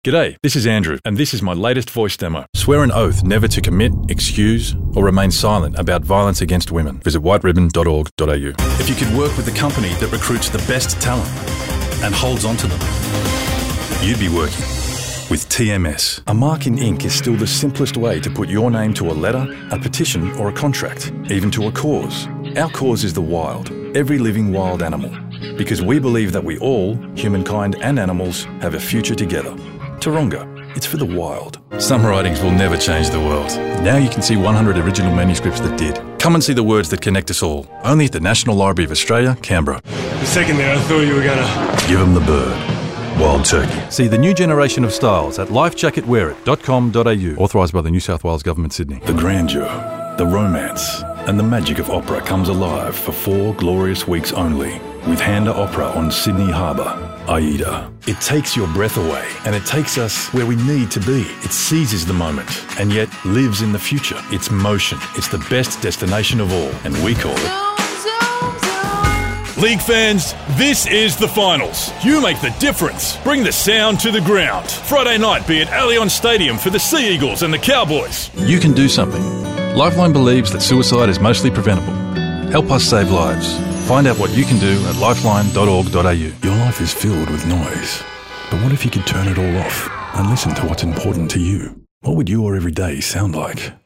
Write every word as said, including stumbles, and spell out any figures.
G'day, this is Andrew, and this is my latest voice demo. Swear an oath never to commit, excuse, or remain silent about violence against women. Visit white ribbon dot org dot a u. If you could work with a company that recruits the best talent and holds on to them, you'd be working with T M S. A mark in ink is still the simplest way to put your name to a letter, a petition, or a contract, even to a cause. Our cause is the wild, every living wild animal, because we believe that we all, humankind and animals, have a future together. Taronga, it's for the wild. Some writings will never change the world. Now you can see one hundred original manuscripts that did. Come and see the words that connect us all. Only at the National Library of Australia, Canberra. For a second there, I thought you were gonna... Give them the bird. Wild turkey. See the new generation of styles at life jacket wear it dot com dot a u. Authorised by the New South Wales Government, Sydney. The grandeur, the romance, and the magic of opera comes alive for four glorious weeks only with Handa Opera on Sydney Harbour. Aida. It takes your breath away, and it takes us where we need to be. It seizes the moment, and yet lives in the future. It's motion. It's the best destination of all, and we call it... League fans, this is the finals. You make the difference. Bring the sound to the ground. Friday night be at Allianz Stadium for the Sea Eagles and the Cowboys. You can do something. Lifeline believes that suicide is mostly preventable. Help us save lives. Find out what you can do at lifeline dot org dot a u. Your life is filled with noise. But what if you could turn it all off and listen to what's important to you? What would your everyday sound like?